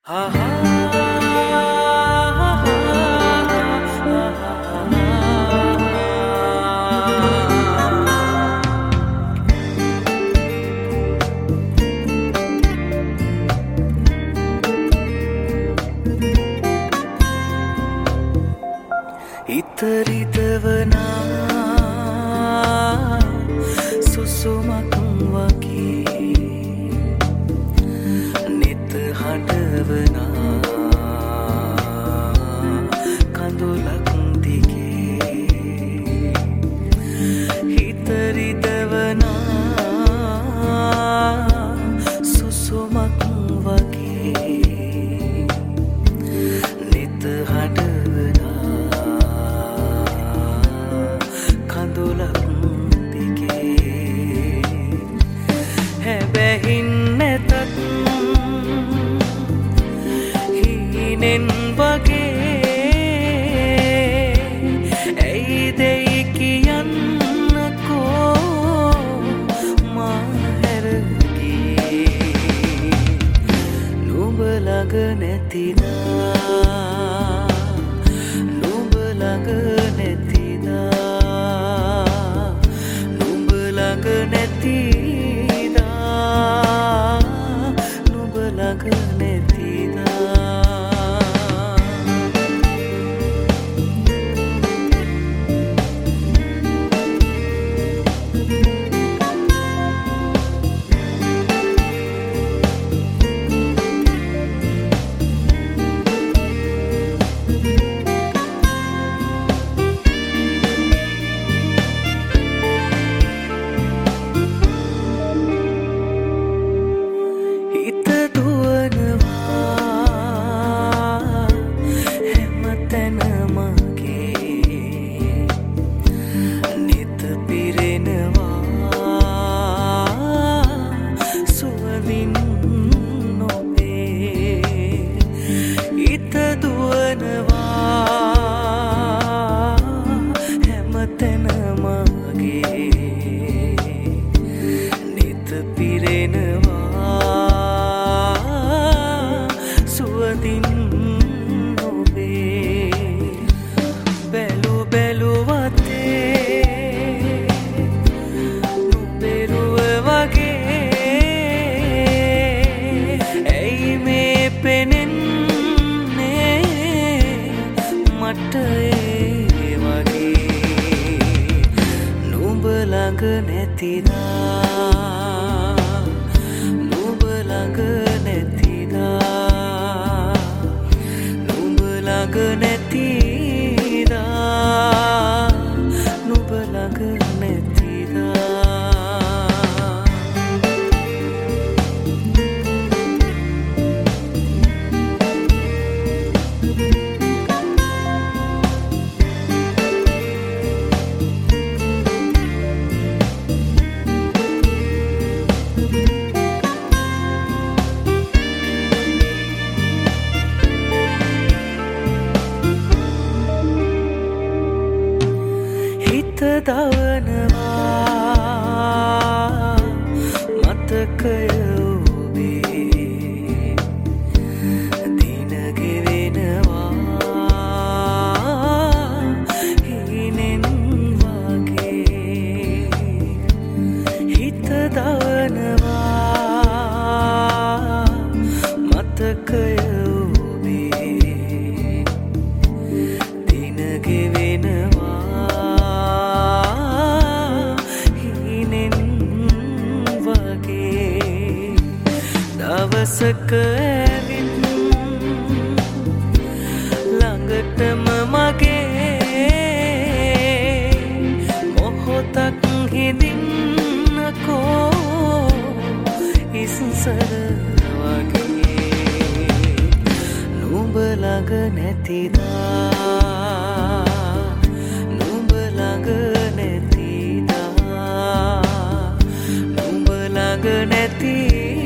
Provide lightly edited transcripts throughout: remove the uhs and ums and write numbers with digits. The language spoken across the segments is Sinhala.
ඉතරිදවනා සුසුමක් වගේ නෙත හඬවනා කඳුලක් දිගේ ඉතරිදවනා සුසුමක් වගේ නෙත හඬවනා හැබැහින් නැතත් හීනෙන් වගේ ඇයි දෙයි කියන්නකෝ මා හැරගියේ නුඹ ළඟ නැතිදා නුඹ ළඟ නැතිදා නුඹ ළඟ නැති නුඹ ළඟ නැතිදා නුඹ ළඟ නැතිදා නුඹ ළඟ නැතිදා දවනවා මතකය ඔබේ දින ගෙවෙනවා හීනෙන් වගේ හිත දවනවා මතකය ඔබේ දින ගෙවෙනවා දවසක ඇවිත් ළඟටම මගේ මොහොතක් හිඳින්නකෝ ඉස්සර වගේ නුඹ ළඟ නැතිදා නුඹ ළඟ නැතිදා නුඹ ළඟ නැති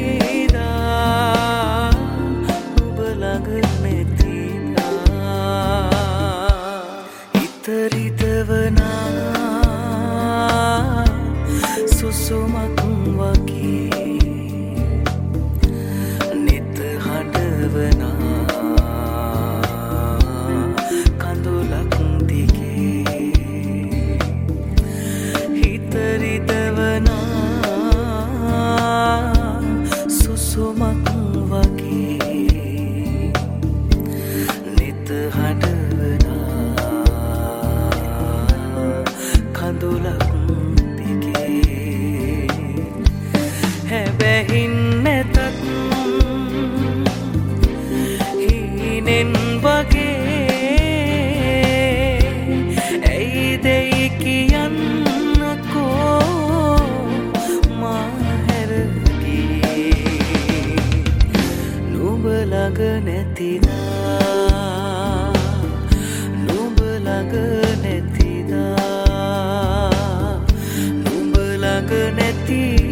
ඉතරිදවනා සුසුමක් වගේ නෙත හඬවනා නැතිදා නුඹ ළඟ නැතිදා නුඹ ළඟ නැති